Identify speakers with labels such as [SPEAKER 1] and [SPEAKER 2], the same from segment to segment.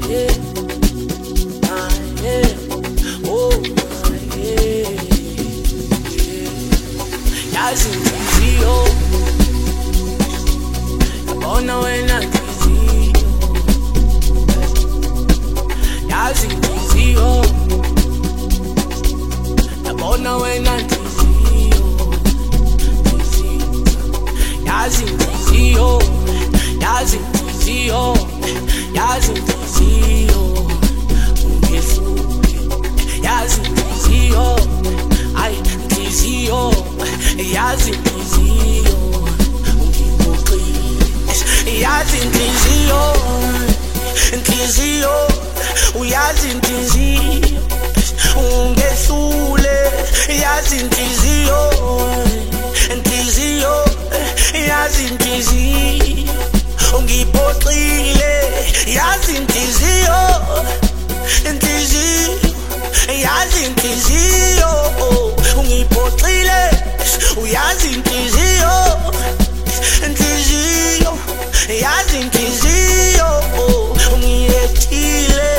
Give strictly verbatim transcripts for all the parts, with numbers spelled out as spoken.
[SPEAKER 1] yeah, my yeah, oh my yeah, yeah. Yazi inhliziyo, yabona wena inhliziyo. Yazi inhliziyo, yabona wena inhliziyo. Yazi inhliziyo, yazi inhliziyo, yazi inhliziyo, ungehluphe. Yazi inhliziyo, ay inhliziyo, yazi inhliziyo, ungiphoxile. Yazi inhliziyo, inhliziyo, uyazi inhliziyo, ungehlule. Yazi inhliziyo, inhliziyo, yazi inhliziyo, ungiphoxile. Yazi inhliziyo, inhliziyo, yazi inhliziyo, ungiphoxile. Uyazi inhliziyo, inhliziyo, yazi inhliziyo, ungiyethile.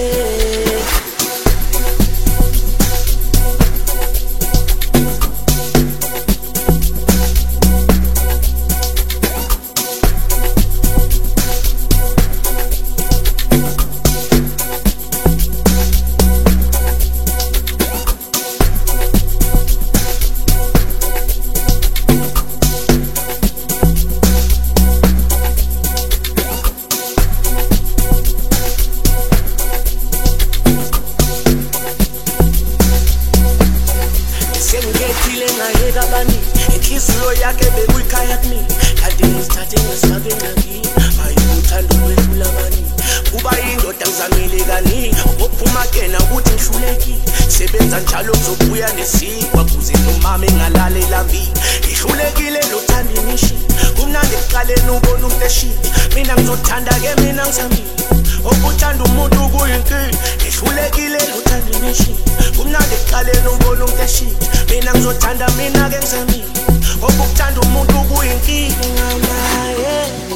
[SPEAKER 1] Ngayeka bani inhliziyo yakhe bekuyikhaya kimi kanti ngisithathe ngisifake ngakini ayikuthanda ukwedlula bani kuba indoda ngizamile kaningi ophuma kena ukuthi ngihlulekile sebenza njalo ngizobuya nesikwa kuze nomama engalala elambile ngihlulekile lothanda imishi kumnandi ekuqaleni ubona umuntu eshiya mina ngizothanda ke mina ngisamile okuthanda umuntu kuyinkinga ngihlulekile lothanda imishi kumnandi ekuqaleni ubona umuntu eshiya mina ngizothanda mina ke ngisamile okuthanda umuntu kuyinkinga naye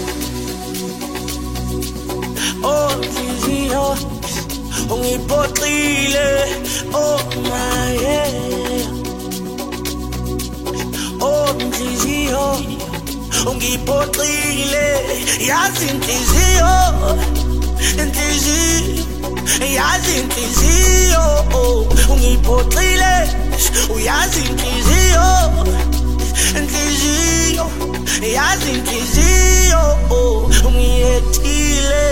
[SPEAKER 1] oh inhliziyo ungiphoxile oh my yeah oh inhliziyo ungiphoxile yazi inhliziyo inhliziyo yazi inhliziyo ungiphoxile uyazi inhliziyo inhliziyo yazi inhliziyo ungiyethile.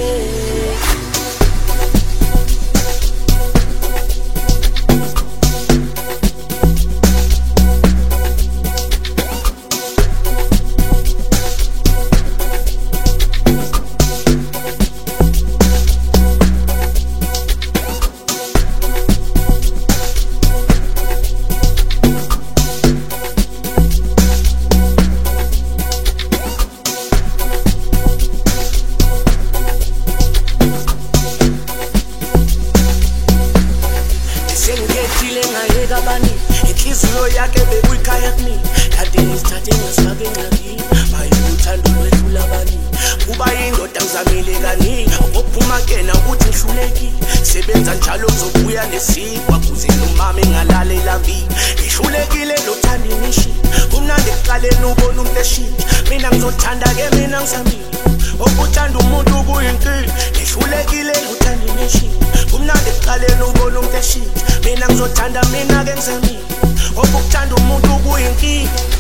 [SPEAKER 1] Ngayeka bani inhliziyo yakhe bekuyikhaya kimi kanti ngisithathe ngisifake ngakini ayikuthanda ukwedlula bani kuba indoda ngizamile kaningi ophuma kena ukuthi ngihlulekile sebenza njalo ngizobuya nesikwa kuze nomama engalala elambile ngihlulekile lothanda imishi kumnandi ekuqaleni ubona umuntu eshiya mina ngizothanda ke mina ngisamile okuthanda umuntu kuyinkinga ngihlulekile lothanda imishi kumnandi ekuqaleni ubona umuntu eshiya mina ngizothanda mina ke ngisamile okuthanda umuntu kuyinkinga